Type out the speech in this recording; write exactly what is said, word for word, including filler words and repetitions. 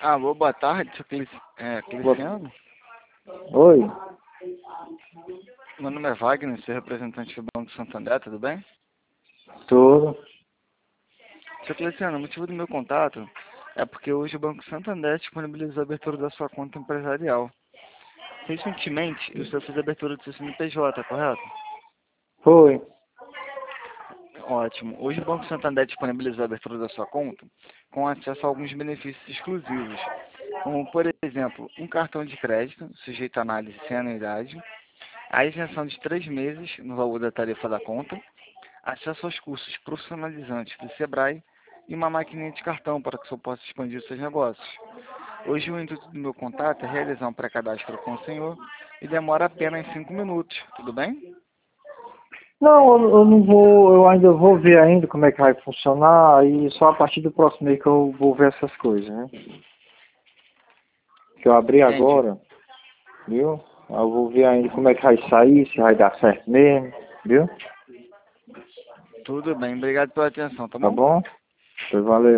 Alô, boa tarde, sou Clici... é, Boa- Cliciano. Oi, Meu nome é Wagner, sou representante do Banco Santander, tudo bem? tudo. Sou Cliciano, o motivo do meu contato é porque hoje o Banco Santander disponibilizou a abertura da sua conta empresarial. Recentemente, você fez a abertura do seu C N P J, correto? Foi. Ótimo. Hoje o Banco Santander disponibilizou a abertura da sua conta com acesso a alguns benefícios exclusivos, como, por exemplo, um cartão de crédito sujeito a análise sem anuidade, a isenção de três meses no valor da tarifa da conta, acesso aos cursos profissionalizantes do Sebrae e uma maquininha de cartão para que o senhor possa expandir os seus negócios. Hoje o intuito do meu contato é realizar um pré-cadastro com o senhor e demora apenas cinco minutos, tudo bem? Não, eu, eu não vou, eu ainda vou ver ainda como é que vai funcionar e só a partir do próximo mês que eu vou ver essas coisas, né? Que eu abri Entendi. agora, viu? Eu vou ver ainda como é que vai sair, se vai dar certo mesmo, viu? Tudo bem, obrigado pela atenção, tá Tá bom? bom? Pois valeu.